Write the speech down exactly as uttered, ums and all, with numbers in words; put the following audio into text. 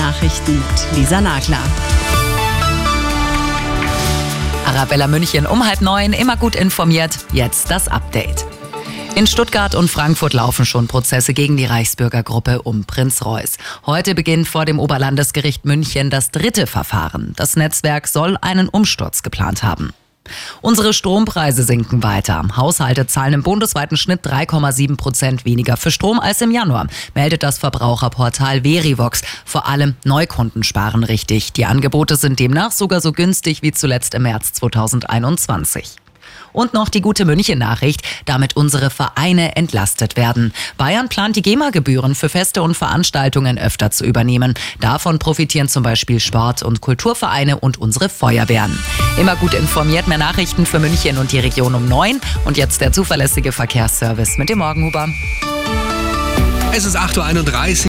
Nachrichten mit Lisa Nagler. Arabella München um halb neun, immer gut informiert. Jetzt das Update. In Stuttgart und Frankfurt laufen schon Prozesse gegen die Reichsbürgergruppe um Prinz Reuß. Heute beginnt vor dem Oberlandesgericht München das dritte Verfahren. Das Netzwerk soll einen Umsturz geplant haben. Unsere Strompreise sinken weiter. Haushalte zahlen im bundesweiten Schnitt drei Komma sieben Prozent weniger für Strom als im Januar, meldet das Verbraucherportal Verivox. Vor allem Neukunden sparen richtig. Die Angebote sind demnach sogar so günstig wie zuletzt im März zweitausendeinundzwanzig. Und noch die gute München-Nachricht, damit unsere Vereine entlastet werden. Bayern plant, die GEMA-Gebühren für Feste und Veranstaltungen öfter zu übernehmen. Davon profitieren zum Beispiel Sport- und Kulturvereine und unsere Feuerwehren. Immer gut informiert, mehr Nachrichten für München und die Region um neun. Und jetzt der zuverlässige Verkehrsservice mit dem Morgenhuber. Es ist acht Uhr einunddreißig.